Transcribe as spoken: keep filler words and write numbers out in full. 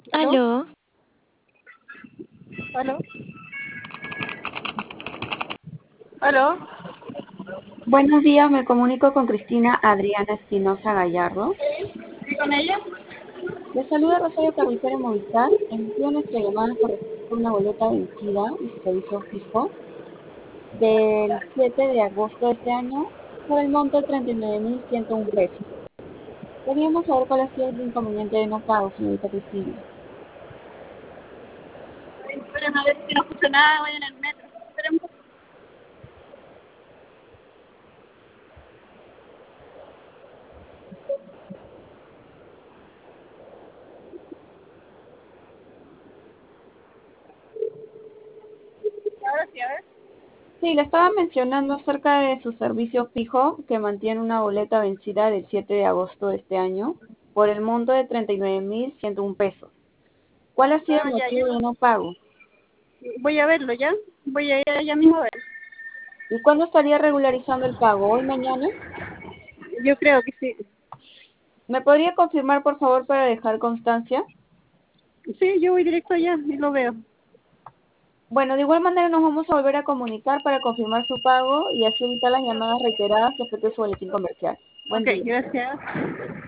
¿Aló? Aló, ¿Aló? ¿Aló? Buenos días, me comunico con Cristina Adriana Espinosa Gallardo. ¿Sí con ella? Le saluda Rosario Carnicero Movistar. El motivo de nuestra llamada es por recibir una boleta vencida de su servicio fijo del siete de agosto de este año por el monto de treinta y nueve mil ciento uno pesos. Queríamos saber cuál ha sido el inconveniente de no pago, señorita Cristina. Esperen a ver si no escucho nada, voy en el metro. Esperen un poco. Ahora sí, a ver. Sí, le estaba mencionando acerca de su servicio fijo que mantiene una boleta vencida del siete de agosto de este año por el monto de treinta y nueve mil ciento uno pesos. ¿Cuál ha sido Ah, el ya, motivo de ya. no pago? Voy a verlo, ¿ya? Voy a ir allá mismo a ver. ¿Y cuándo estaría regularizando el pago? ¿Hoy, mañana? Yo creo que sí. ¿Me podría confirmar, por favor, para dejar constancia? Sí, yo voy directo allá y lo veo. Bueno, de igual manera nos vamos a volver a comunicar para confirmar su pago y así evitar las llamadas reiteradas que afecten su boletín comercial. Buen Ok, día. gracias.